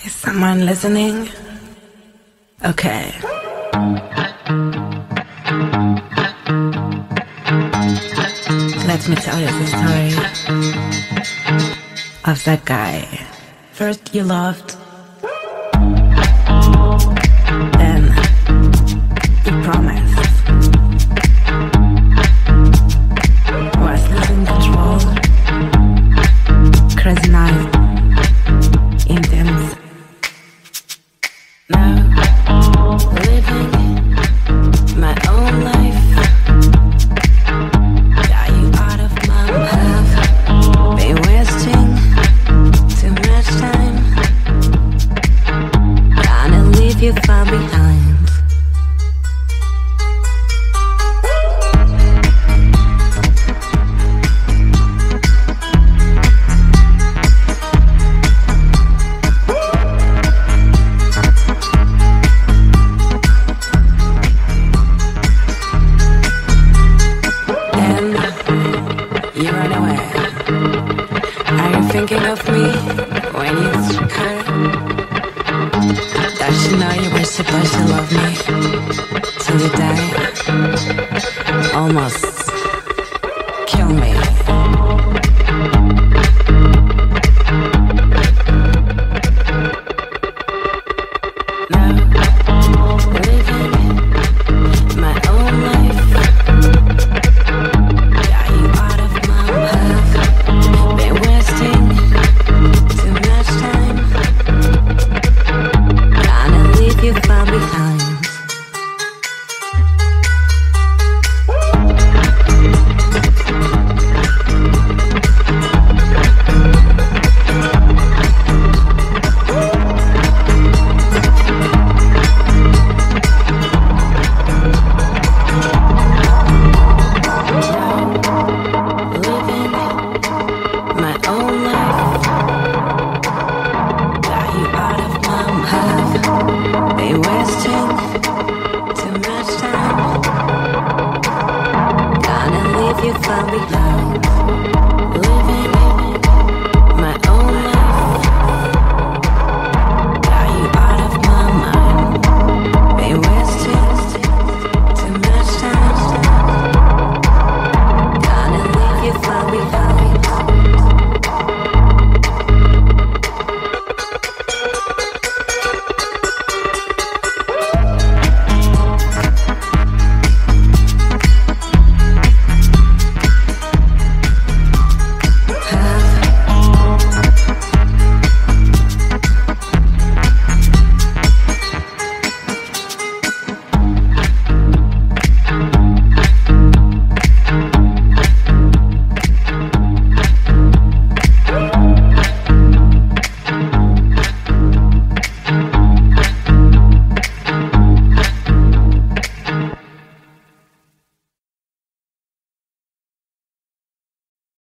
Is someone listening? Okay. Let me tell you the story of that guy. First you loved, then you promised. Was losing control. Crazy night, intense. Now living my own life. Got you out of my path. Been wasting too much time. Gonna leave you far behind. You run away. Are you thinking of me when you hurt? Does she know you were supposed to love me till you die? Almost kill me. Now living my own life. You found me.